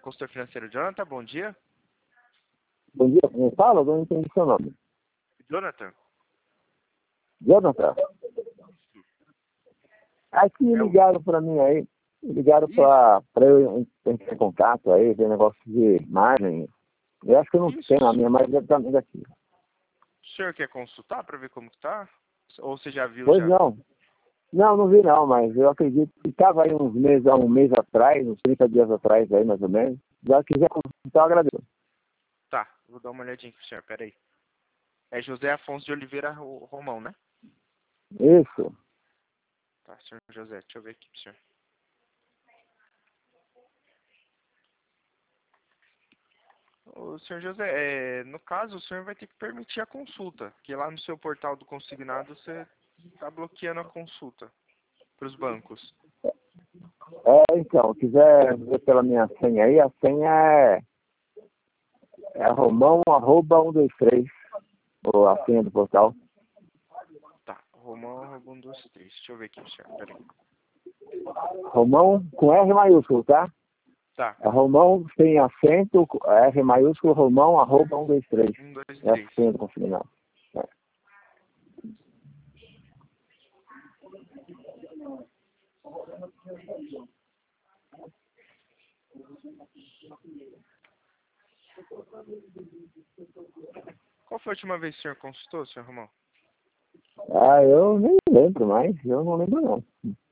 consultor financeiro Jonathan, bom dia. Bom dia, quem fala? Eu não entendi seu nome. Jonathan. Jonathan? Aqui ligaram para mim aí. Ligaram para eu entrar em contato aí, ver negócio de margem. Eu acho que eu não tenho, a minha margem deve estar negativa. O senhor quer consultar para ver como que tá? Ou você já viu? Pois já? não. Não vi não, mas eu acredito que estava aí uns meses, há um mês atrás, uns 30 dias atrás aí, mais ou menos. Já quiser consultar, eu agradeço. Tá, vou dar uma olhadinha pro senhor, peraí. É José Afonso de Oliveira Romão, né? Isso. Tá, senhor José, deixa eu ver aqui pro senhor. Ô, senhor José, no caso, o senhor vai ter que permitir a consulta, porque lá no seu portal do consignado você está bloqueando a consulta para os bancos. Então, quiser ver pela minha senha aí, a senha é romão@123, ou a senha do portal. Tá, Romão, 123, deixa eu ver aqui pro senhor, peraí. Romão com R maiúsculo, tá? Tá. É Romão sem acento, R maiúsculo, Romão@123. 123. É a senha do consignado. Qual foi a última vez que o senhor consultou, senhor Romão? Eu nem lembro mais, eu não lembro não.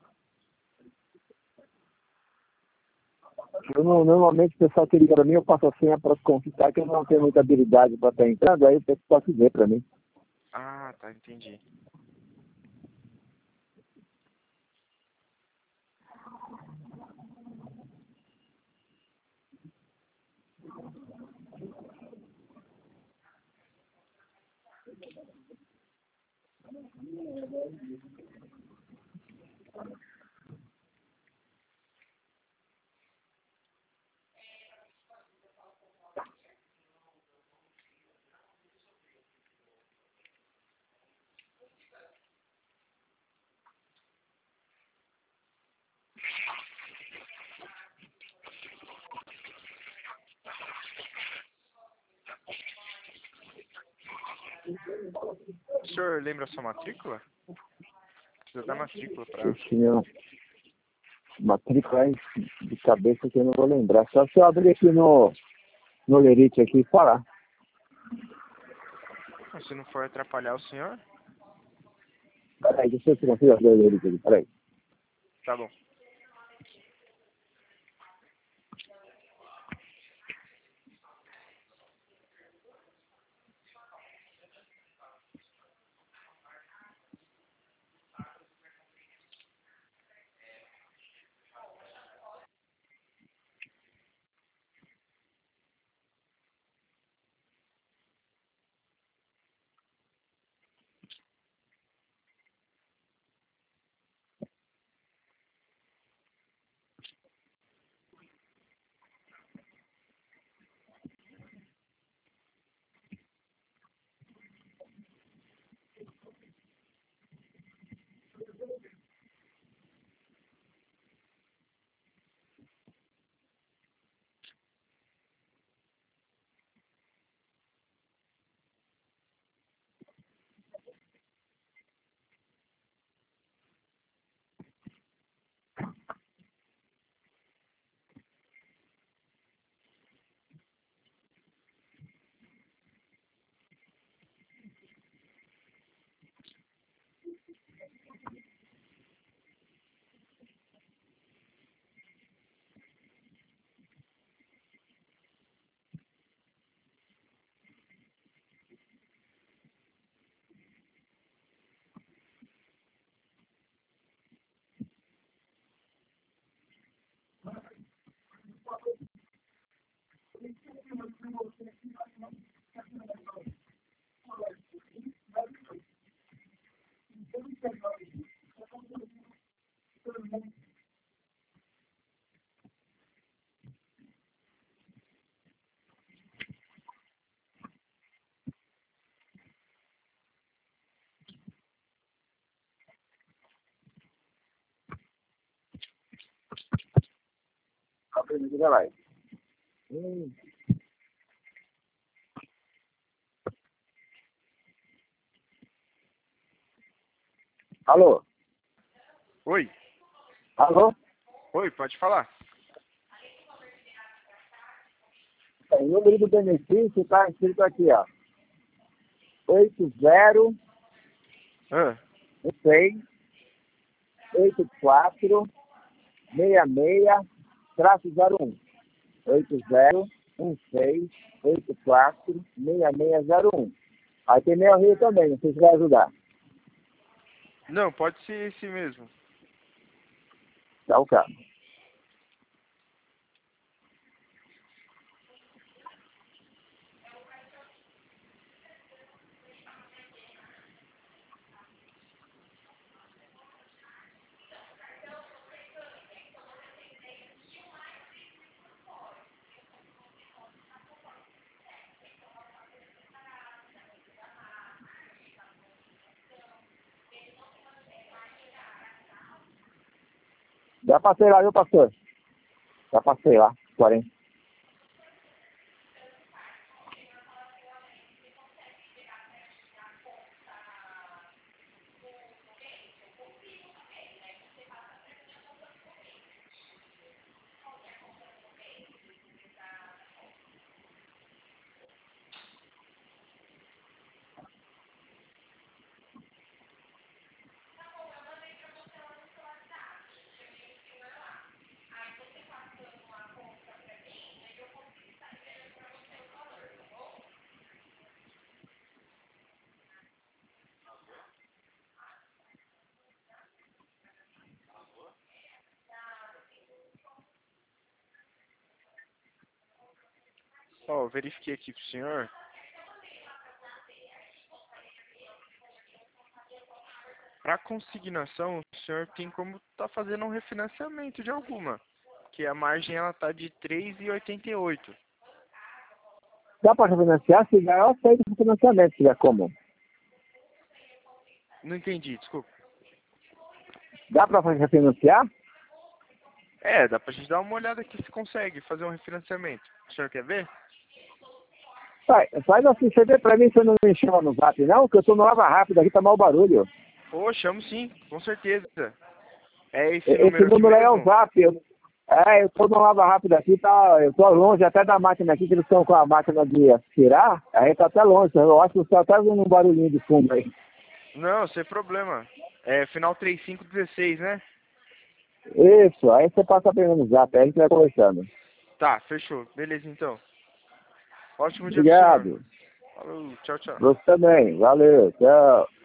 Normalmente o pessoal que liga para mim, eu passo a senha para consultar, que eu não tenho muita habilidade para estar entrando, aí o pessoal pode dizer para mim. Ah, tá, entendi. O senhor lembra a sua matrícula? Precisa da matrícula para... Esse meu matrícula aí de cabeça que eu não vou lembrar. Só se eu abrir aqui no Lerite aqui e falar. Se não for atrapalhar o senhor... Peraí, deixa eu conseguir abrir o Lerite aqui, peraí. Tá bom. Vai. Hum. Alô? Oi. Alô? Oi, pode falar. O número do benefício está escrito aqui, ó. 8016 Ah, 84 66-01. 8016-84-6601. Aí tem meu Rio também, não sei se vai ajudar. não, pode ser esse mesmo. Tá o cara. Já passei lá, viu, pastor? Já passei lá, 40. Ó, eu verifiquei aqui pro senhor. Para consignação, o senhor tem como tá fazendo um refinanciamento de alguma. Que a margem ela tá de 3,88. Dá para refinanciar? Se der, eu aceito o financiamento, se der como. Não entendi, desculpa. Dá para refinanciar? É, dá pra gente dar uma olhada aqui se consegue fazer um refinanciamento. O senhor quer ver? Faz assim, você vê pra mim se eu não me chama no zap, não? Que eu tô no Lava Rápido aqui, tá mau barulho. Ô, chamo sim, com certeza. É esse Esse número aqui número aí é o mesmo? zap. Eu tô no Lava Rápido aqui, tá, eu tô longe até da máquina aqui, que eles estão com a máquina de aspirar, aí tá até longe, eu acho que você tá até vendo um barulhinho de fundo aí. Não, sem problema. É final 3516, né? Isso, aí você passa pra mim no zap, aí a gente vai conversando. Tá, fechou. Beleza então. Ótimo dia pro senhor. Obrigado. Falou, tchau, tchau. Você também, valeu, tchau.